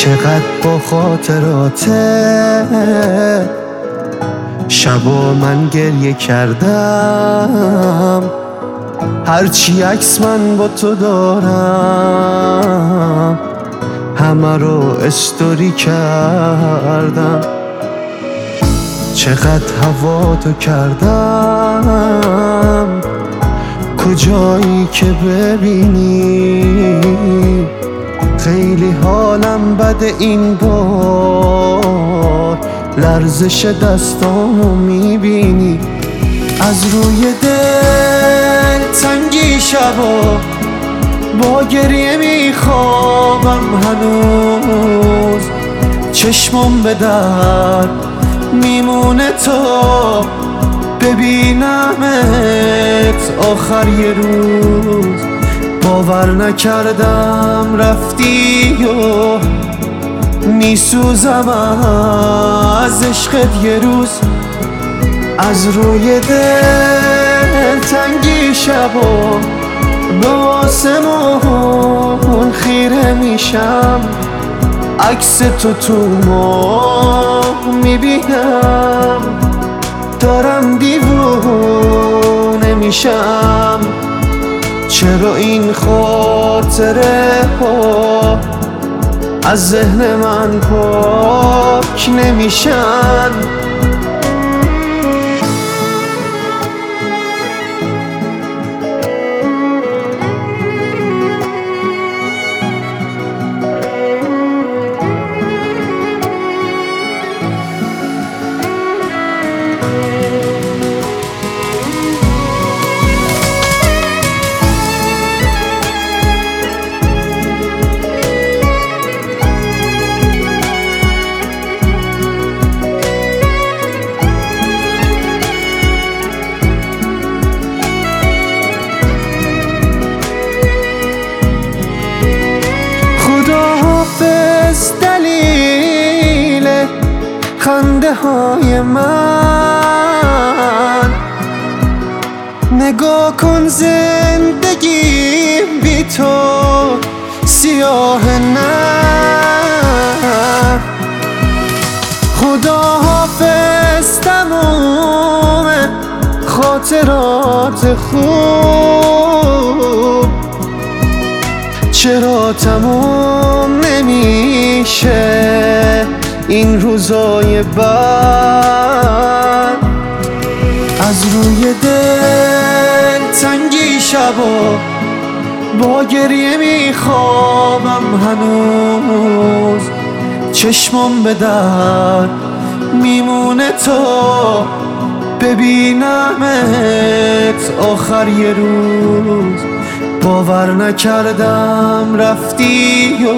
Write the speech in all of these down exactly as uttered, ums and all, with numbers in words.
چقدر با خاطراته شبا من گریه کردم، هرچی عکس من با تو دارم همه رو استوری کردم. چقدر هوا تو کردم کجایی که ببینی، خیلی حالم بده این بار، لرزش دستامو میبینی. از روی دل تنگی شبا با گریه میخوابم هنوز، چشمم به در میمونه تا ببینمت آخر یه روز. باور نکردم رفتی و میسوزم از عشقت یه روز. از روی دل تنگی شبا به آسمون خیره میشم، عکس تو تو ماه میبینم، دارم دیوونه میشم. چرا این خاطره ها از ذهن من پاک نمیشن؟ دلیل خنده های من، نگاه کن زندگی بی تو سیاه نه. خدا حافظ تموم خاطرات خوب، چرا تموم نمیشه این روزای بد؟ از روی دل تنگی شبا با گریه میخوابم هنوز، چشمم به در میمونه تا ببینمت آخر یه روز. باور نکردم رفتی و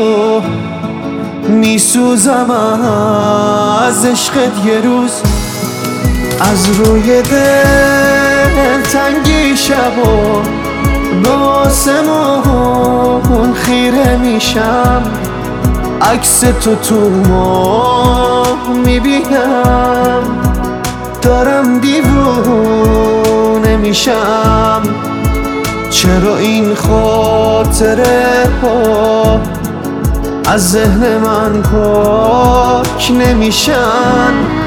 میسوزم از عشقت یه روز. از روی دل تنگی شبا به آسمون خیره میشم، عکس تو تو ماه میبینم، دارم دیوونه میشم. چرا این خاطره ها از ذهن من پاک نمیشن؟